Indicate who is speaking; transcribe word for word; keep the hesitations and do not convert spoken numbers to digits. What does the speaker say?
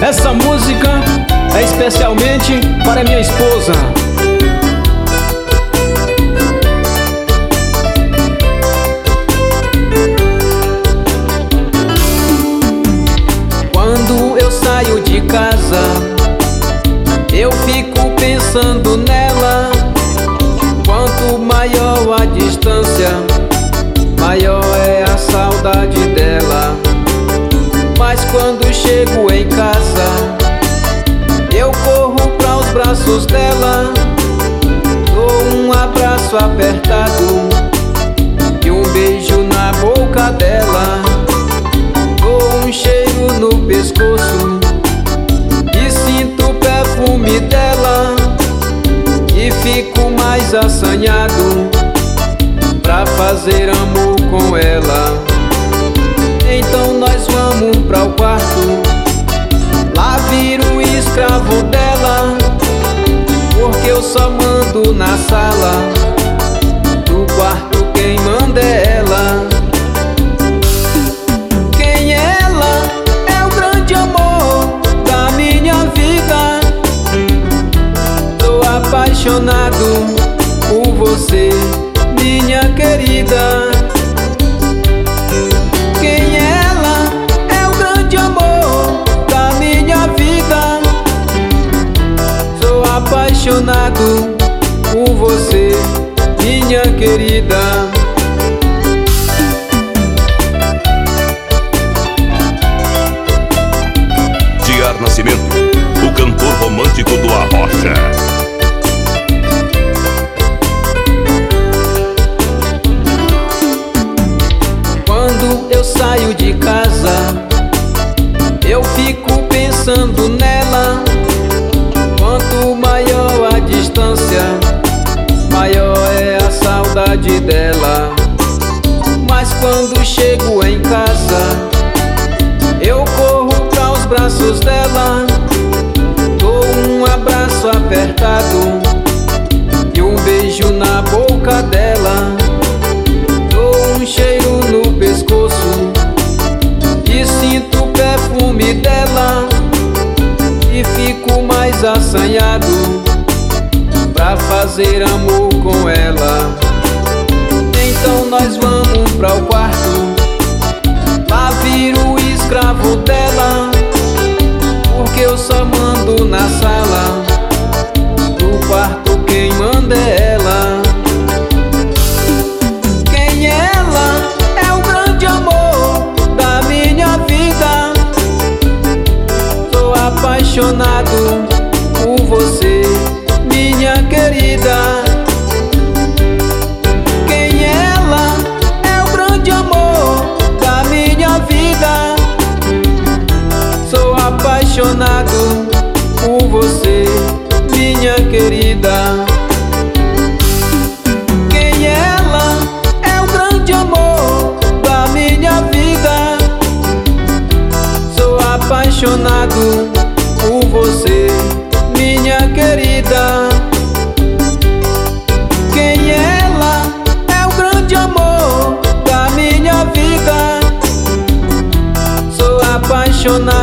Speaker 1: Essa música é especialmente para minha esposa. Quando eu saio de casa, eu fico pensando nela. Quanto maior a distância, maior é a saudade dela. Mas quando chego em casa, eu corro para os braços dela. Dou um abraço apertado e um beijo na boca dela. Dou um cheiro no pescoço e sinto o perfume dela. E fico mais assanhado pra fazer amor com ela. Então nós vamos pra o quarto, lá viro escravo dela, porque eu só mando na sala. Do quarto quem manda é ela. Quem é ela? É o grande amor da minha vida. Tô apaixonado por você, minha querida. Quem é ela? É o grande amor da minha vida. Sou apaixonado por você, minha querida.
Speaker 2: Diar Nascimento, o cantor romântico do Arrocha.
Speaker 1: Quando eu saio de casa, eu fico pensando nela. Quanto maior a distância, maior é a saudade dela. Mas quando chego em casa, eu corro para os braços dela. Dou um abraço apertado e um beijo na boca dela. Dou um cheiro no pescoço e sinto o perfume dela. E fico mais assanhado pra fazer amor com ela. Então nós vamos pra o quarto, lá viro escravo dela, porque eu só mando na sala. Do quarto quem manda é ela. Quem é ela? É o grande amor da minha vida. Sou apaixonado por você, minha querida. Quem é ela? É o grande amor da minha vida. Sou apaixonado por você, minha querida. Quem é ela? É o grande amor da minha vida. Sou apaixonado por você, minha querida. Quem é ela? É o grande amor da minha vida. Sou apaixonado